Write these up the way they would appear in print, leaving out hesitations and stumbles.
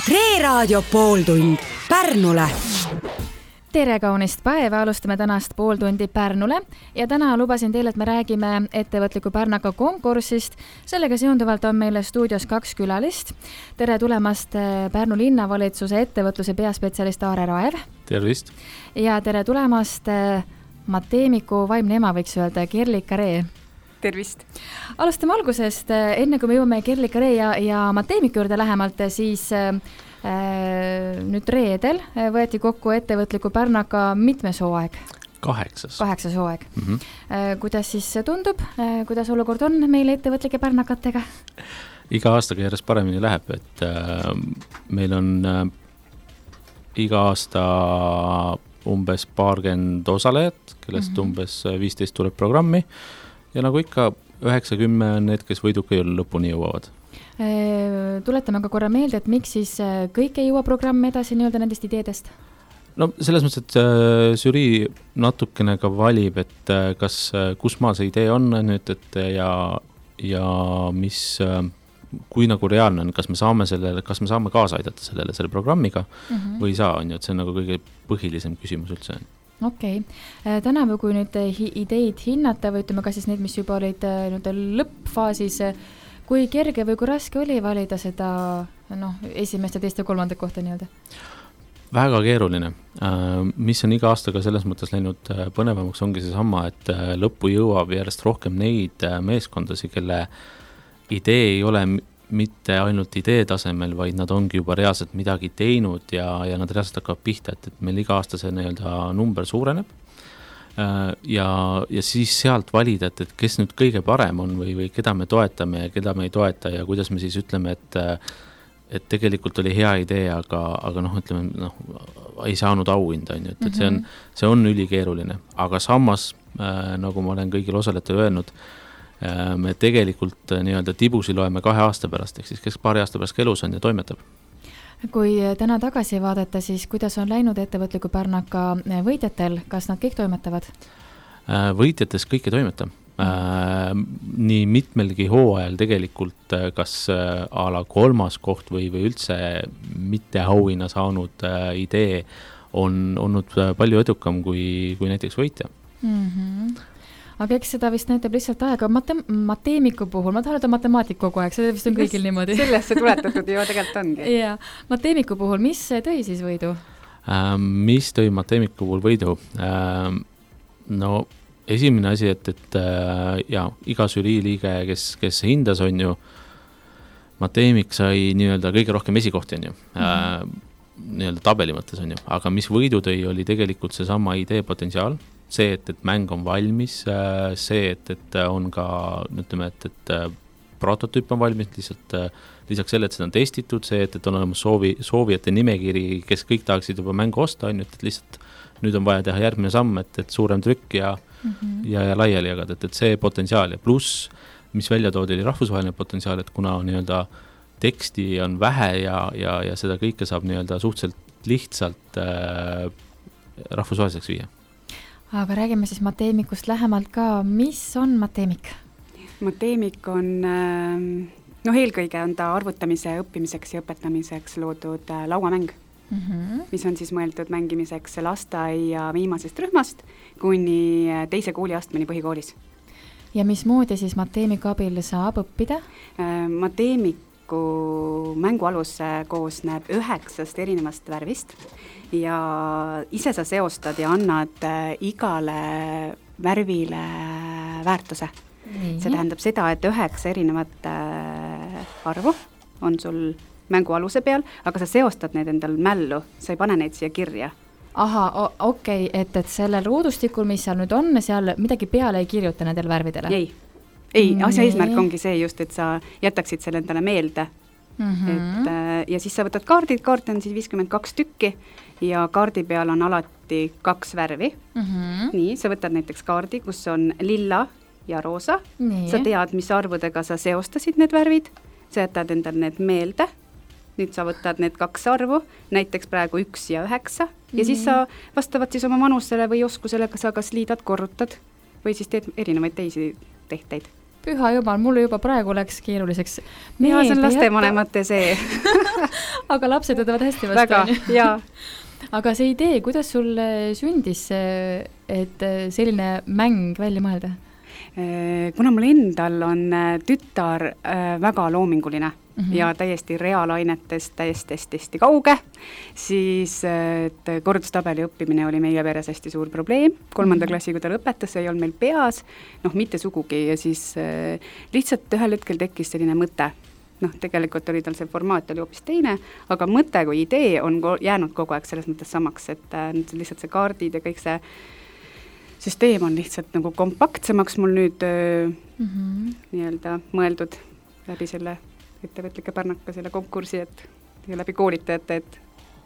Reeraadio pooltund Pärnule. Tere kaunist päeva, alustame tänast pooltundi Pärnule ja täna lubasin teile, et me räägime ettevõtliku Pärnaka konkursist. Sellega seonduvalt on meile stuudios 2 külalist. Tere tulemast Pärnu linnavalitsuse ettevõtluse peaspetsialist Aare Raev. Tervist. Ja tere tulemast Mateemiku vaimne ema, võiks öelda, Kerlika Ree. Tervist. Alustame algusest, enne kui me jõuame Kerlika Ree ja Mateemiku juurde lähemalt, siis nüüd reedel võeti kokku ettevõtliku Pärnaka mitmes hooaeg? 8 hooaeg. Kuidas siis tundub, kuidas olukord on meil ettevõtlike pärnakatega? Iga aastaga järjest paremini läheb, et meil on iga aasta umbes paarkümmend osalejat, kellest umbes 15 tuleb programmi ja nagu ikka 90 on need, kes võiduka lõpuni jõuavad. Tuletame ka korra meelde, et miks siis kõik ei jõua programmi edasi nii-öelda nendest ideedest? No selles mõttes, et žürii natukene ka valib, et kus maal see idee on nüüd, et ja mis, kui nagu reaalne on, kas me saame kaasa aidata selle programmiga või ei saa, on ju, et see on nagu kõige põhilisem küsimus üldse. Okei. Tänavu, kui nüüd ideid hinnata või ütleme ka siis need, mis juba olid lõppfaasis, kui kerge või kui raske oli valida seda esimest ja teist ja kolmandat kohta nii-öelda? Väga keeruline. Mis on iga aastaga selles mõttes läinud põnevamaks, ongi see sama, et lõppu jõuab järjest rohkem neid meeskondasi, kelle idee ei ole mitte ainult idee tasemel, vaid nad ongi juba reaalselt midagi teinud ja nad reaalselt hakkavad pihta, et meil iga aasta see nii-öelda number suureneb. Ja siis sealt valida, et kes nüüd kõige parem on või keda me toetame ja keda me ei toeta ja kuidas me siis ütleme, et tegelikult oli hea idee, aga ütleme, ei saanud auhinda, on ju, et see on ülikeeruline, aga samas, nagu ma olen kõigil osalejatele öelnud, me tegelikult nii-öelda tibusi loeme 2 aasta pärast, ehk siis kes paari aasta pärast elus on ja toimetab. Kui täna tagasi vaadata, siis kuidas on läinud ettevõtliku Pärnaka võitjatel, kas nad kõik toimetavad? Võitjates kõik ei toimeta. Nii mitmelgi hooajal tegelikult kas a la 3. koht või üldse mitte auhinna saanud idee on olnud palju edukam kui näiteks võitja. Aga eks seda vist näitab lihtsalt aega. Mateemiku puhul, ma tahan öelda matemaatik kogu aeg, see vist on kõigil niimoodi. Sellesse tuletatud ju tegelikult ongi. Ja, Mateemiku puhul, mis tõi siis võidu? Mis tõi Mateemiku puhul võidu? Esimene asi, et iga žürii liige, kes hindas on ju, Mateemik sai nii-öelda kõige rohkem esikohti on ju, nii-öelda tabeli mõttes on ju, aga mis võidu tõi, oli tegelikult see sama idee potentsiaal, see, et mäng on valmis, see, et on ka, ütleme, et prototüüp on valmis, lisaks selle, et seda on testitud, see, et on olemas soovijate nimekiri, kes kõik tahaksid juba mängu osta, on ju, et lihtsalt nüüd on vaja teha järgmine samm, et suurem trükk ja laiali jagada, et see potentsiaal ja pluss, mis välja toodi, oli rahvusvaheline potentsiaal, et kuna nii-öelda teksti on vähe ja seda kõike saab nii-öelda suhteliselt lihtsalt rahvusvaheliseks viia. Aga räägime siis Mateemikust lähemalt ka. Mis on Mateemik? Mateemik on, eelkõige on ta arvutamise, õppimiseks ja õpetamiseks loodud lauamäng, mis on siis mõeldud mängimiseks lasteaia viimasest rühmast kuni 2. kooliastmeni põhikoolis. Ja mismoodi siis Mateemiku abil saab õppida? Mateemiku mängualus koosneb 9 erinevast värvist ja ise sa seostad ja annad igale värvile väärtuse. See tähendab seda, et 9 erinevat arvu on sul mängualuse peal, aga sa seostad need endal mällu, sa ei pane neid siia kirja. Aha, okei, et sellel ruudustikul, mis seal nüüd on, seal midagi peale ei kirjuta nendel värvidele? Ei, asja eesmärk ongi see just, et sa jätaksid selle endale meelde. Ja siis sa võtad kaardid, kaart on siis 52 tükki ja kaardi peal on alati 2 värvi. Nii, sa võtad näiteks kaardi, kus on lilla ja roosa. Sa tead, mis arvudega sa seostasid need värvid, sa jätad endal need meelde. Nüüd sa võtad need 2 arvu, näiteks praegu 1 ja 9 ja siis sa vastavalt siis oma manusele või oskusele, sa kas liidad, korrutad või siis teed erinevaid teisi tehteid. püha jumal, mulle juba praegu läks keeruliseks. Ja see on lastevanemate see. Aga lapsed võtavad hästi vastu. Väga, jaa. Aga see idee, kuidas sul sündis, et selline mäng välja mõelda? Kuna mul endal on tütar väga loominguline ja täiesti reaalainetest täiesti kauge, siis et kordustabeli õppimine oli meie peres hästi suur probleem. 3. klassi, kui ta lõpetas, see ei olnud meil peas, mitte sugugi, ja siis lihtsalt ühel hetkel tekkis selline mõte. Tegelikult oli tal see formaat oli hoopis teine, aga mõte kui idee on jäänud kogu aeg selles mõttes samaks, et lihtsalt see kaardid ja kõik see süsteem on lihtsalt nagu kompaktsemaks mul nüüd nii-öelda mõeldud läbi selle ettevõtlike Pärnaka selle konkursi, ja läbi koolitajate, et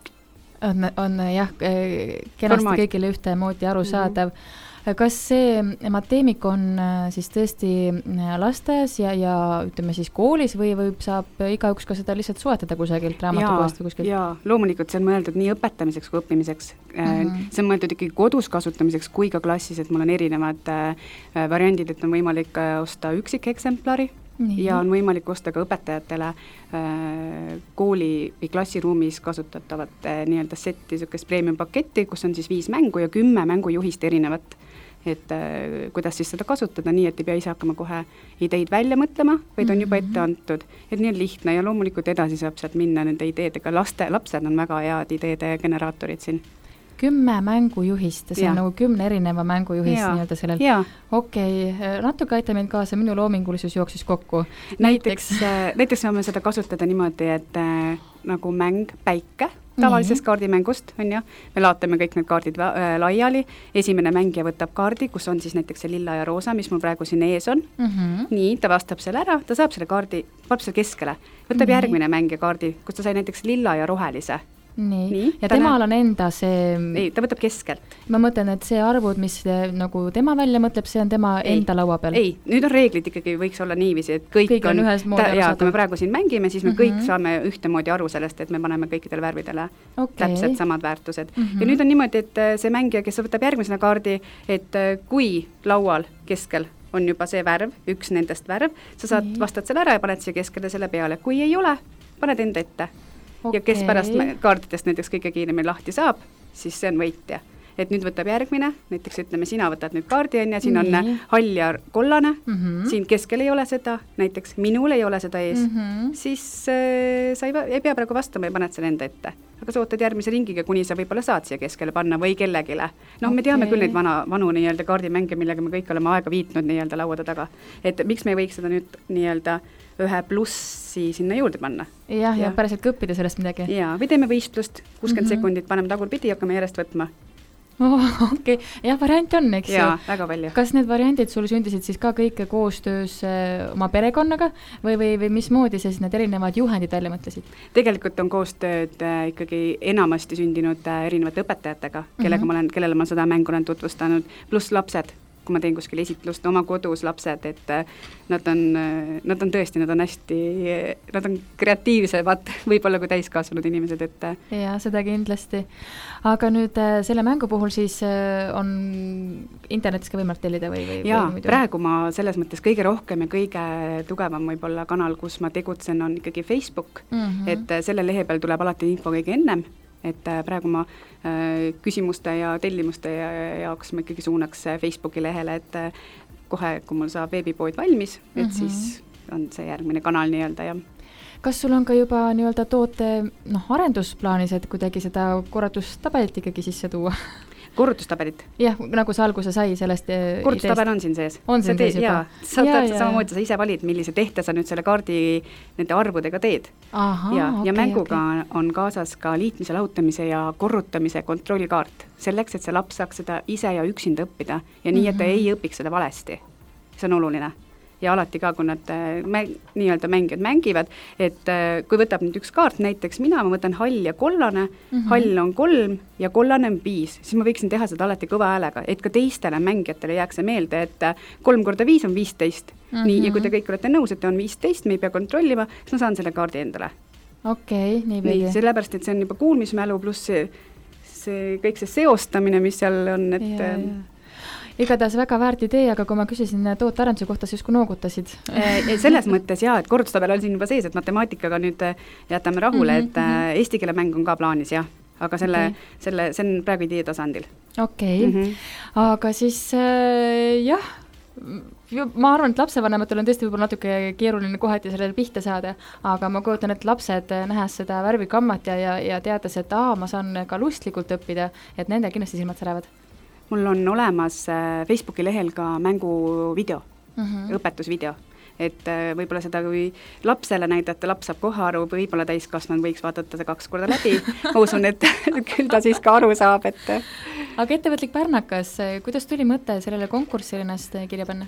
on jah, kenasti kõigile ühtemoodi arusaadav. Kas see mateemik on siis tõesti lastes ja ütleme siis koolis või saab igaüks ka seda lihtsalt soetada kusagilt raamatukohast või kuskilt? Jaa, loomulikult see on mõeldud nii õpetamiseks kui õppimiseks. See on mõeldud ikkagi kodus kasutamiseks kui ka klassis, et mul on erinevad variandid, et on võimalik osta üksikeksemplari ja on võimalik osta ka õpetajatele kooli või klassiruumis kasutatavat nii-öelda setti, niisugust premium paketti, kus on siis 5 mängu ja 10 mängujuhist erinevat, et kuidas siis seda kasutada nii, et ei pea ise hakkama kohe ideid välja mõtlema, vaid on juba ette antud, et nii on lihtne ja loomulikult edasi saab sealt minna nende ideedega, lapsed on väga head ideede generaatorid siin. 10 mängujuhist, see on nagu 10 erineva mängujuhist nii-öelda sellel. Okei, natuke aita mind kaasa, minu loomingulisus jooksis kokku. Näiteks saame seda kasutada niimoodi, et nagu mäng päike tavalisest kaardimängust, on ju, me laotame kõik need kaardid laiali, esimene mängija võtab kaardi, kus on siis näiteks see lilla ja roosa, mis mul praegu siin ees on. Nii, ta vastab selle ära, ta saab selle kaardi, paneb selle keskele, võtab järgmine mängija kaardi, kus ta sai näiteks lilla ja rohelise. Nii. Ja temal on enda see... Ei, ta võtab keskelt. Ma mõtlen, et see arvud, mis nagu tema välja mõtleb, see on tema enda laua peal. Ei, nüüd on reeglid ikkagi võiks olla niiviisi, et kõik on ühes moodi aru saada. Kui me praegu siin mängime, siis me kõik saame ühtemoodi aru sellest, et me paneme kõikidele värvidele täpselt samad väärtused. Ja nüüd on niimoodi, et see mängija, kes võtab järgmisena kaardi, et kui laual keskel on juba see värv, üks nendest värv, sa saad vastad selle ära ja paned siia keskele selle peale. Kui ei ole, paned enda ette. Ja kes pärast kaardidest näiteks kõige kiiremini lahti saab, siis see on võitja. Et nüüd võtab järgmine, näiteks ütleme, sina võtad nüüd kaardi ja siin on hall ja kollane, siin keskel ei ole seda, näiteks minul ei ole seda ees, siis sa ei pea praegu vastama ja paned selle enda ette. Aga sa ootad järgmise ringiga, kuni sa võib-olla saad siia keskele panna või kellegile. Me teame küll neid vanu nii-öelda kaardimänge, millega me kõik oleme aega viitnud nii-öelda lauada taga. Et miks me ei võiks seda nüüd nii-öelda ühe plussi sinna juurde panna. Ja päriselt õppida sellest midagi. Ja, või teeme võistlust, 60 sekundit, paneme tagurpidi, hakkame järjest võtma. Okei, jah, variant on, eks ju. Jaa, väga palju. Kas need variandid sul sündisid siis ka kõike koostöös oma perekonnaga või mismoodi siis need erinevad juhendid välja mõtlesid? Tegelikult on koostööd ikkagi enamasti sündinud erinevate õpetajatega, kellele ma seda mängu olen tutvustanud, pluss lapsed, kui ma teen kuskil esitlust oma kodus lapsed, et nad on tõesti, nad on kreatiivsemad võib-olla kui täiskasvanud inimesed, et ja, seda kindlasti. Aga nüüd selle mängu puhul siis on internetis ka võimalik tellida või jaa, praegu ma selles mõttes kõige rohkem ja kõige tugevam võib-olla kanal, kus ma tegutsen, on ikkagi Facebook, et selle lehe peal tuleb alati info kõige ennem, et praegu ma küsimuste ja tellimuste jaoks ma ikkagi suunaks Facebooki lehele, et kohe, kui mul saab veebipood valmis, et siis on see järgmine kanal nii-öelda ja kas sul on ka juba nii-öelda toote arendusplaanis, et kuidagi seda korrutustabelit ikkagi sisse tuua? Korrutustabelit? Jah, nagu see alguse sai sellest korrutustabel on siin sees. On siin sees juba? Samamoodi sa ise valid, millise tehte sa nüüd selle kaardi nende arvudega teed. Ja mänguga on kaasas ka liitmise, lahutamise ja korrutamise kontrollkaart. Selleks, et see laps saaks seda ise ja üksinda õppida ja nii, et ta ei õpiks seda valesti. See on oluline. Ja alati ka, kui nad nii-öelda mängijad mängivad, et kui võtab nüüd üks kaart, näiteks ma võtan hall ja kollane, hall on 3 ja kollane on 5, siis ma võiksin teha seda alati kõva häälega, et ka teistele mängijatele jääks see meelde, et 3 korda 5 on 15. Nii, ja kui te kõik olete nõus, et on 15, me ei pea kontrollima, siis ma saan selle kaardi endale. Okei, nii veidi. Sellepärast, et see on juba kuulmismälu pluss see kõik see seostamine, mis seal on, et igatahes väga väärt idee, aga kui ma küsisin tootearenduse kohta, siis kui noogutasid. Selles mõttes jah, et kordustabel on siin juba sees, et matemaatikaga nüüd jätame rahule, et eesti keele mäng on ka plaanis, jah. Aga see on praegu idee tasandil. Okei. Aga siis jah, ma arvan, et lapsevanematel on tõesti võib-olla natuke keeruline kohati sellele pihta saada, aga ma kujutan, et lapsed nähes seda värvikammat ja teades, et ma saan ka lustlikult õppida, et nende kindlasti silmad särevad. Mul on olemas Facebooki lehel ka mänguvideo, õpetusvideo. Et võib-olla seda, kui lapsele näidata, laps saab kohe aru, võib-olla täiskasvanud võiks vaadata seda 2 korda läbi. Ma usun, et küll ta siis ka aru saab. Aga ettevõtlik Pärnakas, kuidas tuli mõte sellele konkursile ennast kirja panna?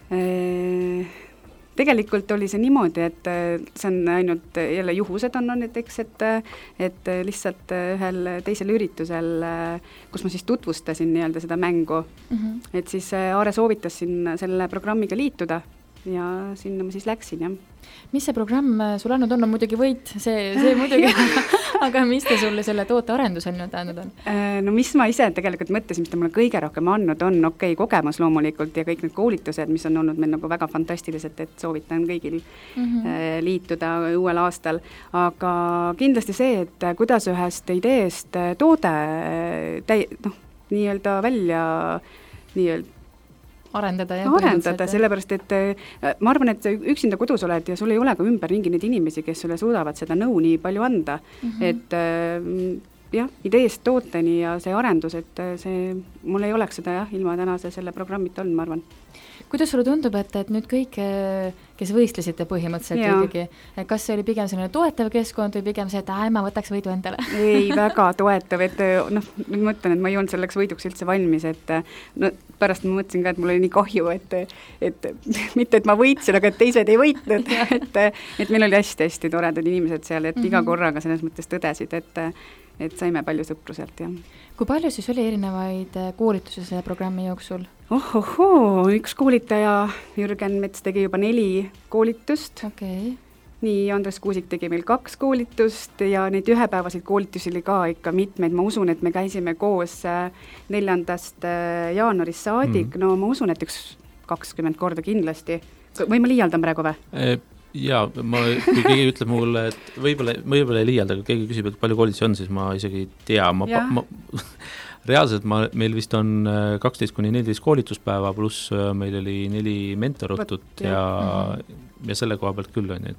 Tegelikult oli see niimoodi, et see on ainult jälle juhused on näiteks, et lihtsalt ühel teisel üritusel, kus ma siis tutvustasin nii-öelda seda mängu, et siis Aare soovitas siin selle programmiga liituda ja sinna ma siis läksin, jah. Mis see programm sul andnud on? Muidugi võit, see muidugi, aga mis te sulle selle tootearendusel nüüd andnud on? No mis ma ise tegelikult mõtlesin, mis ta mulle kõige rohkem andnud on, kogemus loomulikult ja kõik need koolitused, mis on olnud meil nagu väga fantastilised, et soovitan kõigil liituda uuel aastal, aga kindlasti see, et kuidas ühest ideest toode nii-öelda välja arendada, sellepärast, et ma arvan, et üksinda kodus oled ja sul ei ole ka ümberringi neid inimesi, kes sulle suudavad seda nõu nii palju anda, et jah, ideest tooteni ja see arendus, et mul ei oleks seda ilma tänase selle programmita olnud, ma arvan. Kuidas sulle tundub, et nüüd kõik, kes võistlesite põhimõtteliselt ikkagi, kas see oli pigem selline toetav keskkond või pigem see, et ma võtaks võidu endale? Ei, väga toetav, et nüüd mõtlen, et ma ei olnud selleks võiduks üldse valmis, et pärast ma mõtlesin ka, et mul oli nii kahju, et mitte, et ma võitsin, aga et teised ei võitnud, et meil oli hästi-hästi toredad inimesed seal, et iga korraga selles mõttes tõdesid, et saime palju sõpruselt, jah. Kui palju siis oli erinevaid koolitusi selle programmi jooksul? Üks koolitaja, Jürgen Mets, tegi juba 4 koolitust. Okay. Nii, Andres Kuusik tegi meil 2 koolitust ja neid ühepäevaseid koolitusi oli ka ikka mitmeid. Ma usun, et me käisime koos 4. jaanuarist saadik. No ma usun, et 20 korda kindlasti. Või ma liialdan praegu või? Jaa, kui keegi ütleb mulle, et võib-olla ei liialda, aga keegi küsib, et palju koolitusi on, siis ma isegi ei tea. Reaalselt meil vist on 12-14 koolituspäeva, pluss meil oli 4 mentorõhtut ja selle koha pealt küll on,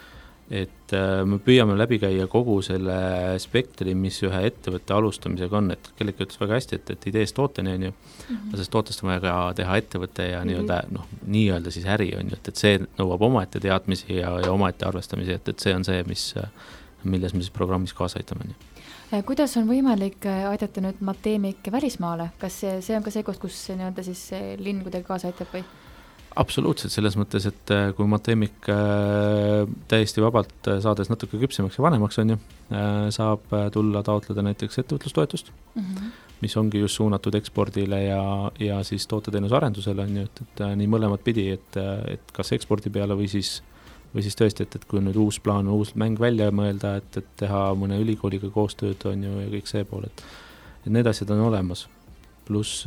et me püüame läbi käia kogu selle spektri, mis ühe ettevõtte alustamisega on, et kellegi ütles väga hästi, et ideest tooteni on ju, sest tootest on vaja ka teha ettevõtte ja nii-öelda siis äri on ju, et see nõuab omaette teadmisi ja omaette arvestamisi, et see on see, milles me siis programmis kaasa aitame. Kuidas on võimalik aidata nüüd Mateemik välismaale? Kas see on ka see koht, kus nii-öelda siis linn kuidagi kaasa aitab või? Absoluutselt, selles mõttes, et kui Mateemik täiesti vabalt saades natuke küpsemaks ja vanemaks on ju, saab tulla taotleda näiteks ettevõtlustoetust, mis ongi just suunatud ekspordile ja siis tooteteenuse arendusele on ju, et nii mõlemad pidi, et kas ekspordi peale või siis tõesti, et kui nüüd uus plaan, uus mäng välja mõelda, et teha mõne ülikooliga koostööd on ju ja kõik see pool, et need asjad on olemas. Pluss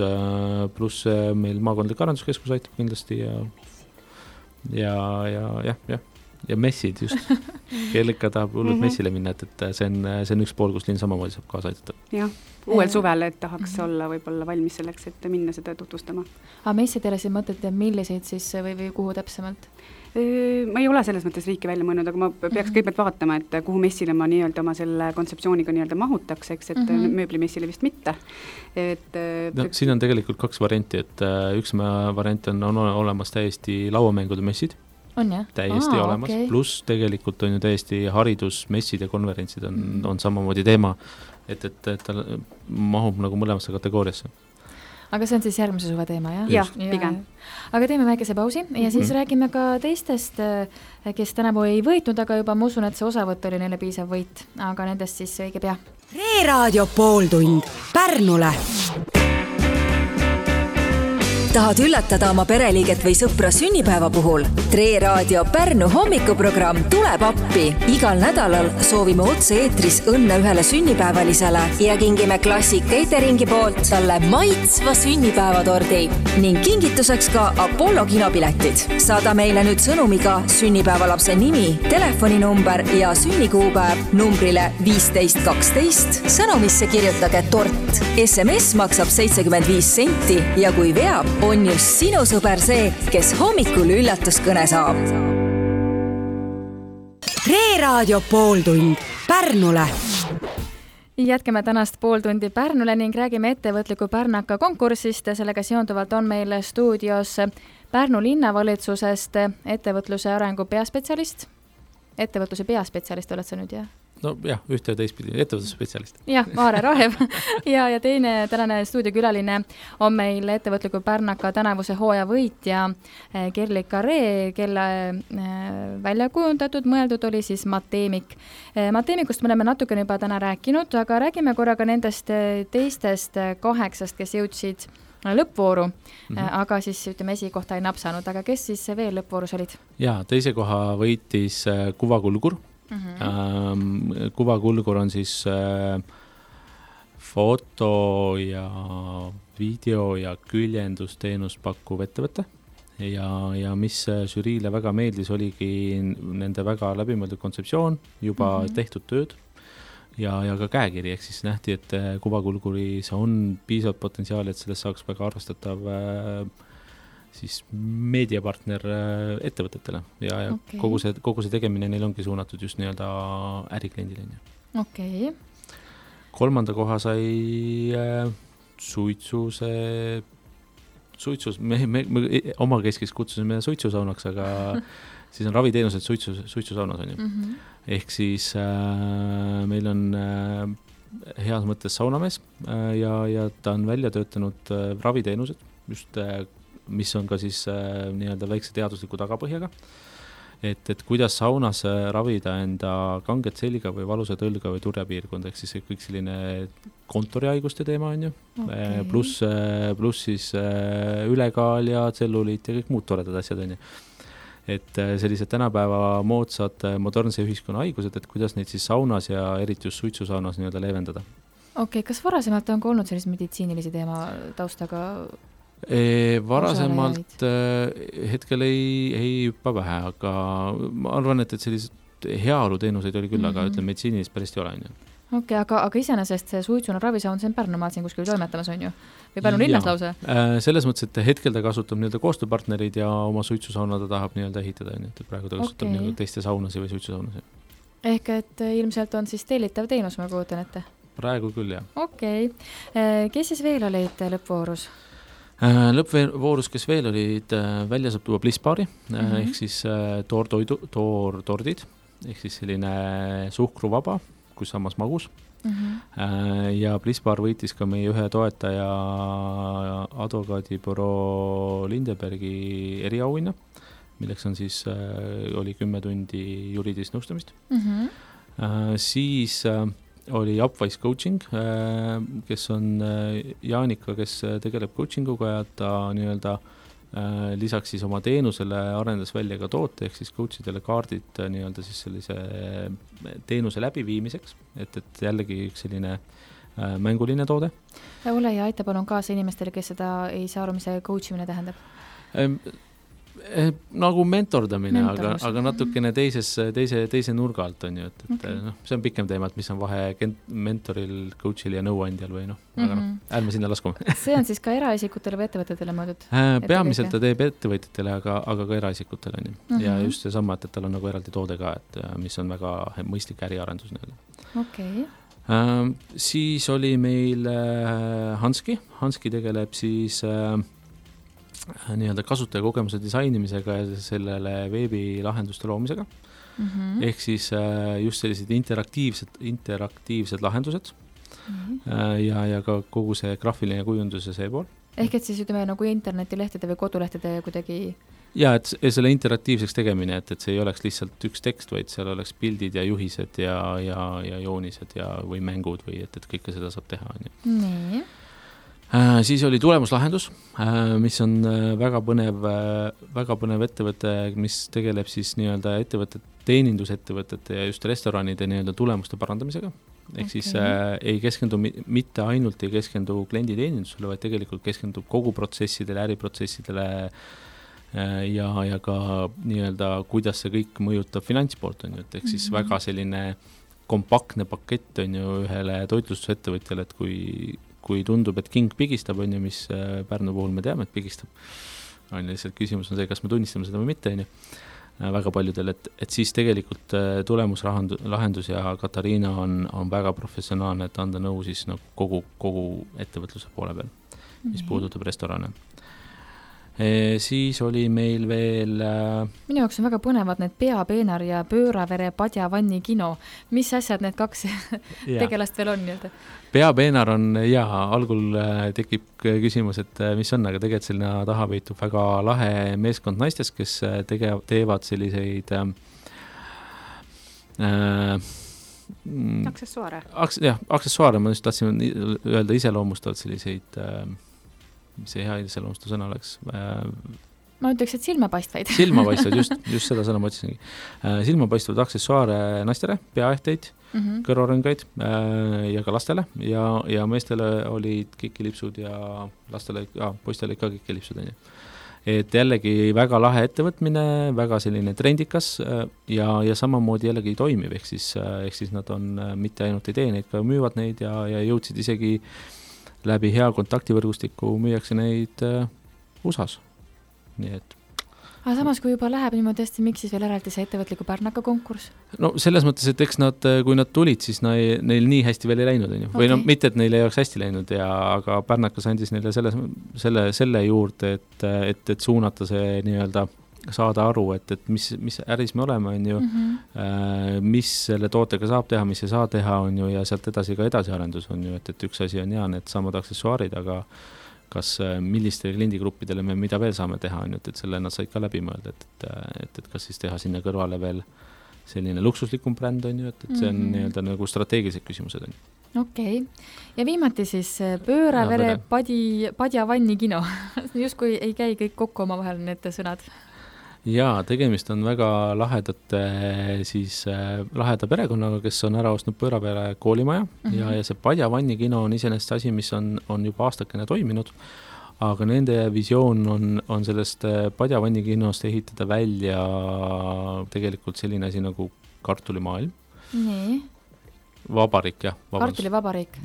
meil maakondlik arenduskeskus aitab kindlasti ja messid just. Kellika tahab hullult messile minna, et see on üks pool, kus linn samamoodi saab kaasa aidata. Jah, uuel suvel, et tahaks olla võib-olla valmis selleks, et minna seda tutvustama. Aga messidele siin mõtlete, milliseid siis või kuhu täpsemalt? Ma ei ole selles mõttes riiki välja mõelnud, aga ma peaks kõigepealt vaatama, et kuhu messile ma nii-öelda oma selle kontseptsiooniga nii-öelda mahutaks, eks, et mööblimessile vist mitte. Siin on tegelikult 2 varianti, et üks variant on olemas täiesti lauamängude messid. On jah? Täiesti olemas, okay. Pluss tegelikult on ju täiesti haridusmessid ja konverentsid on samamoodi teema, et ta mahub nagu mõlemasse kategooriasse. Aga see on siis järgmise suve teema, jah? Jah, pigem. Aga teeme väikese pausi ja siis räägime ka teistest, kes tänavu ei võitnud, aga juba ma usun, et see osavõtt oli neile piisav võit, aga nendest siis õige pea. Reeraadio pooltund Pärnule. Tahad üllatada oma pereliiget või sõpra sünnipäeva puhul? Tre Raadio Pärnu hommikuprogramm tuleb appi. Igal nädalal soovime otse-eetris õnne ühele sünnipäevalisele ja kingime Classic Cateringi poolt talle maitsva sünnipäevatordi ning kingituseks ka Apollo kinopiletid. Saada meile nüüd sõnumiga sünnipäevalapse nimi, telefoninumber ja sünnikuupäev numbrile 1512. Sõnumisse kirjutage tort. SMS maksab 75 senti ja kui veab, on just sinu sõber see, kes hommikul üllatuskõne saab. Tre Raadio pooltund Pärnule. Jätkame tänast pooltundi Pärnule ning räägime ettevõtliku Pärnaka konkursist. Sellega seonduvalt on meil stuudios Pärnu linnavalitsusest ettevõtluse arengu peaspetsialist. Ettevõtluse peaspetsialist oled sa nüüd, jah? No jah, ühte ja teistpidi, ettevõtlusspetsialist. Jah, Aare Rahev. ja teine tänane stuudiokülaline on meil ettevõtliku Pärnaka tänavuse hooaja võitja Kerlika Ree, kelle välja kujundatud mõeldud oli siis Mateemik. Mateemikust me oleme natukene juba täna rääkinud, aga räägime korraga nendest teistest 8, kes jõudsid lõppvooru, aga siis ütleme esikohta ei napsanud, aga kes siis veel lõppvoorus olid? Ja, teise koha võitis Kuva Kulgur. Kuva Kulgur on siis foto ja video ja küljendusteenust pakkuv ettevõte ja mis žüriile väga meeldis, oligi nende väga läbimõeldud kontseptsioon, juba tehtud tööd ja ka käekiri, ehk siis nähti, et Kuva Kulguris on piisavalt potentsiaali, et sellest saaks väga arvestatav siis meediapartner ettevõtetele ja kogu see tegemine neil ongi suunatud just nii-öelda ärikliendile. Okei. 3. koha sai me oma keskis kutsusime suitsusaunaks, aga siis on raviteenused suitsusaunas on ju. Ehk siis meil on heas mõttes saunamees ja ta on välja töötanud raviteenused, just mis on ka siis nii-öelda väikse teadusliku tagapõhjaga, et kuidas saunas ravida enda kanget selga või valusat õlga või turjapiirkonda, ehk siis kõik selline kontorihaiguste teema on ju, pluss siis ülekaal ja tselluliit ja kõik muud toredad asjad on ju. Et sellised tänapäeva moodsad modernse ühiskonna haigused, et kuidas neid siis saunas ja eriti just suitsusaunas nii-öelda leevendada. Okei, kas varasemalt on ka olnud sellise meditsiinilise teema taustaga? Varasemalt hetkel ei hüppa vähe, aga ma arvan, et sellised heaolu teenuseid oli küll, aga ütleme, meditsiinilist päris ei ole. Okei, aga iseenesest see suitsuna ravisaun, see on Pärnumaal siin kuskil toimetamas on ju? Või Pärnu linnas lause? Selles mõttes, et hetkel ta kasutab nii-öelda koostööpartnerid ja oma suitsusauna ta tahab nii-öelda ehitada, et praegu ta kasutab nii-öelda teiste saunasi või suitsusaunasi. Ehk et ilmselt on siis tellitav teenus, ma kuutan ette? Praegu küll, jah. Okei. Kes siis veel olid lõppvoorus? Lõppvoorus, kes veel olid, välja saab tuua Blissbaari, ehk siis toortordid, ehk siis selline suhkruvaba, kus samas magus. Ja Blissbaar võitis ka meie ühe toetaja advokaadibüroo Lindebergi eriauhinna, milleks on siis, oli 10 tundi juriidilist nõustamist. Siis oli Upwise Coaching, kes on Jaanika, kes tegeleb coachinguga ja ta nii-öelda lisaks siis oma teenusele arendas välja ka toote, ehk siis coachidele kaardid nii-öelda siis sellise teenuse läbiviimiseks, et jällegi üks selline mänguline toode. Ole ja aita palun kaasa inimestele, kes seda ei saa aru, mis see coachimine tähendab? Nagu mentordamine, aga natukene teise nurga alt on ju, et see on pikem teema, et mis on vahe mentoril, coachil ja nõuandjal või aga ärme sinna laskume. See on siis ka eraisikutele või ettevõtetele mõõdud? Peamiselt ta teeb ettevõtetele, aga ka eraisikutele on ju. Ja just see sama, et tal on nagu eraldi toode ka, et mis on väga mõistlik äriarendus. Okei. Siis oli meil Hanski tegeleb siis nii-öelda kasutajakogemuse disainimisega ja sellele veebilahenduste loomisega. Ehk siis just sellised interaktiivsed lahendused ja ka kogu see graafiline kujundus ja see pool. Ehk et siis ütleme nagu internetilehtede või kodulehtede kuidagi... Ja, et selle interaktiivseks tegemine, et see ei oleks lihtsalt üks tekst, vaid seal oleks pildid ja juhised ja joonised või mängud või et kõike seda saab teha. Nii. Siis oli tulemuslahendus, mis on väga põnev ettevõte, mis tegeleb siis nii-öelda teenindusettevõtete ja just restoranide nii-öelda tulemuste parandamisega. Ehk siis ei keskendu mitte ainult ei keskendu klienditeenindusele, vaid tegelikult keskendub kogu protsessidele, äriprotsessidele ja ka nii-öelda, kuidas see kõik mõjutab finantspoolt, on ju, et ehk siis väga selline kompaktne pakett on ju ühele toitlustusettevõtjale, et kui tundub, et king pigistab, on ju, mis Pärnu puhul me teame, et pigistab, on lihtsalt küsimus on see, kas me tunnistame seda või mitte, on ju, väga paljudel, et siis tegelikult tulemuslahendus ja Katariina on väga professionaalne, et anda nõu siis nagu kogu ettevõtluse poole peal, mis puudutab restorane. Siis oli meil veel... Minu jaoks on väga põnevad need Pea-Peenar ja Pööravere Padjavanni kino. Mis asjad need kaks tegelast veel on? Pea-Peenar on, algul tekib küsimus, et mis on, aga tegelikult selline taha peitub väga lahe meeskond naistest, kes teevad selliseid aksessuaare. Aksessuaare, ma just tahtsin öelda iseloomustavad selliseid... mis see hea iseloomustu sõna oleks? Ma ütleks, et silmapaistvaid. Silmapaistvaid, just seda sõna ma ütlesingi. Silmapaistvad aksessuaare naistele, peaehteid, kõrvarõngaid ja ka lastele ja meestele olid kikilipsud ja lastele, poistele ka kikilipsud. Et jällegi väga lahe ettevõtmine, väga selline trendikas ja samamoodi jällegi toimiv, ehk siis nad on mitte ainult ei tee neid, ka müüvad neid ja jõudsid isegi läbi hea kontaktivõrgustiku müüakse neid USAs. Nii et. Aga samas, kui juba läheb niimoodi hästi, miks siis veel eraldi see ettevõtliku Pärnaka konkurss? No selles mõttes, et eks kui nad tulid, siis neil nii hästi veel ei läinud. Okay. Või mitte, et neil ei oleks hästi läinud, aga Pärnakas andis neile selle juurde, et suunata see nii-öelda saada aru, et mis äris me oleme, on ju, mis selle tootega saab teha, mis ei saa teha, on ju, ja sealt edasi ka edasiarendus on ju, et üks asi on need samad aksessuaarid, aga kas millistele kliendigruppidele me mida veel saame teha, on ju, et selle nad said ka läbi mõelda, et kas siis teha sinna kõrvale veel selline luksuslikum bränd, on ju, et see on nii-öelda nagu strateegilised küsimused, on ju. Okei. Ja viimati siis Pööravere Padjavanni kino. Just kui ei käi kõik kokku oma vahel need sõnad. Ja tegemist on väga laheda perekonnaga, kes on ära ostnud Pööravere koolimaja ja see Padjavanni kino on iseenesest asi, mis on juba aastakene toiminud, aga nende visioon on sellest Padjavanni kinost ehitada välja tegelikult selline asi nagu kartulimaailm. Nii. Vabariik, jah. Kartulivabariik.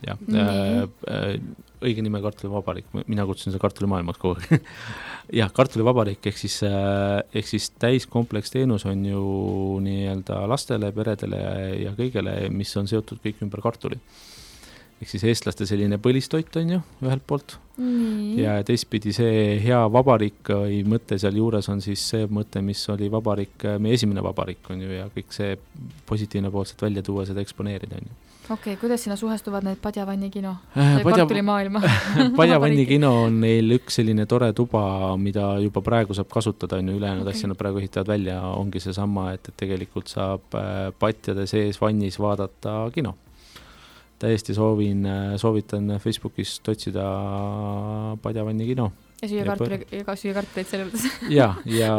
Õige nime Kartulivabariik, mina kutsun see kartulimaailmaks kogu aeg. Jah, Kartulivabariik ehk siis täiskompleks teenus on ju nii-öelda lastele, peredele ja kõigele, mis on seotud kõik ümber kartuli. Ehk siis eestlaste selline põlistoit on ju ühelt poolt. Ja teistpidi see hea vabariik mõte seal juures on siis see mõte, mis oli vabariik, meie esimene vabariik on ju ja kõik see positiivne poolselt välja tuua, seda eksponeerida on ju. Okei, kuidas sinna suhestuvad need Padjavanni kino? Kartulimaailma? Padjavanni kino on neil üks selline tore tuba, mida juba praegu saab kasutada, on ju ülejäänud asja, nad praegu ehitavad välja, ongi see sama, et tegelikult saab patjade sees vannis vaadata kino. Täiesti soovitan Facebookist otsida Padjavanni kino. Ja süüa kartuleid selle juures. Ja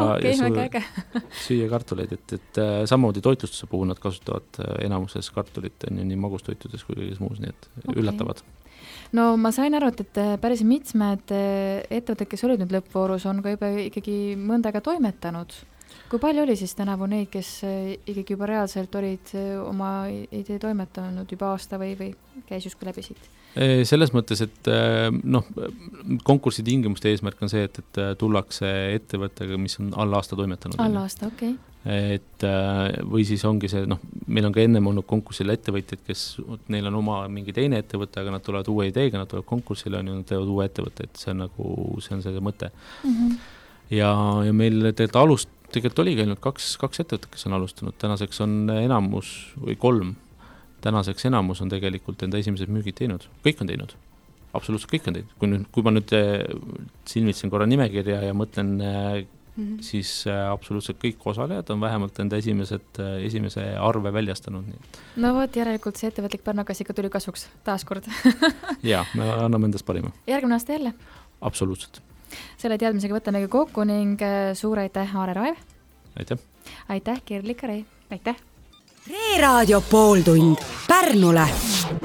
süüa kartuleid, et samamoodi toitlustuse puhul nad kasutavad enamuses kartulit nii magustoitudes kui kõiges muus, nii et üllatavad. No ma sain aru, et päris mitmed ettevõtted, kes olid nüüd lõppvoorus, on ka juba ikkagi mõndaga toimetanud. Kui palju oli siis tänavu neid, kes ikkagi juba reaalselt olid oma idee toimetanud juba aasta või käis justkui läbi siit? Selles mõttes, et konkursi tingimuste eesmärk on see, et tullakse ettevõttega, mis on alla aasta toimetanud. Alla aasta, okei. Või siis ongi see, meil on ka ennem olnud konkursile ettevõtjad, kes neil on oma mingi teine ettevõte, aga nad tulevad uue ideega, nad tulevad konkursile, nad teevad uue ettevõtte, et see on see mõte. Ja meil tegelikult oligi ainult kaks ettevõtet, kes on alustanud. Tänaseks on enamus või 3. Tänaseks enamus on tegelikult enda esimesed müügid teinud. Kõik on teinud. Absoluutselt kõik on teinud. Kui ma nüüd silmitsen korra nimekirja ja mõtlen, siis absoluutselt kõik osalejad on vähemalt enda esimese arve väljastanud. No vot, järelikult see ettevõtlik pärnakas ikka tuli kasuks taaskord. Jaa, me anname endast parima. Järgmine aasta jälle? Absoluutselt. Selle teadmisega võtamegi kokku ning suur aitäh, Aare Raev! Aitäh! Aitäh, Kerli Ree! Aitäh! Ree Raadio pooltund Pärnule!